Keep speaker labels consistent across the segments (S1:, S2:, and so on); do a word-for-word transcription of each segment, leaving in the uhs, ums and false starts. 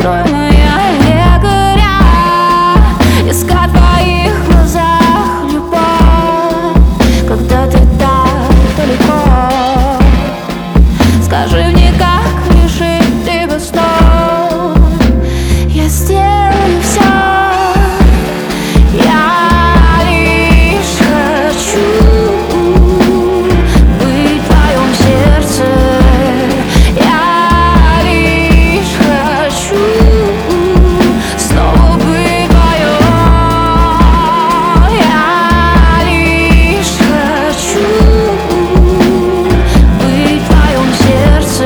S1: Открой моя эгоря, искать в твоих глазах любовь, когда ты так далеко. Скажи мне, как лишить тебя снов. Я сделаю все. Я лишь хочу быть в твоем сердце. Я лишь хочу снова быть твоем. Я лишь хочу быть в твоем сердце.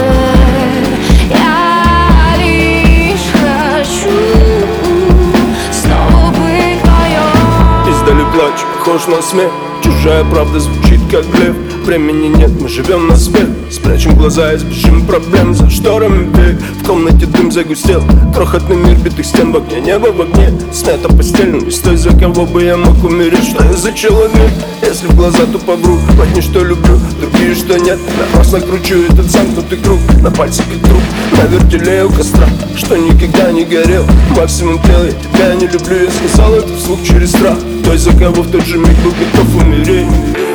S1: Я лишь хочу снова быть твоем.
S2: Издали плач, похож на смех. Чужая правда звучит как блеф. Времени нет, мы живем на свет. Спрячем глаза и избежим проблем. За шторами век, в комнате дым загустел. Крохотный мир битых стен, в огне небо в огне. Смята постель, но не стой, за кого бы я мог умереть. Что я за человек, если в глаза тупо вру? Одни, что люблю, другие, что нет. Напрасно кручу этот замкнутый круг. На пальце как труп, на вертеле у костра, что никогда не горел. Максимум тлел, я тебя не люблю. Я сказал это вслух через страх. Той, за кого в тот же миг был готов умереть.